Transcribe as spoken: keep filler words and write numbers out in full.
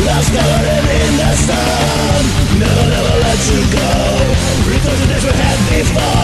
lost, colored in the sun. Never, never let you go. Return to this we had before.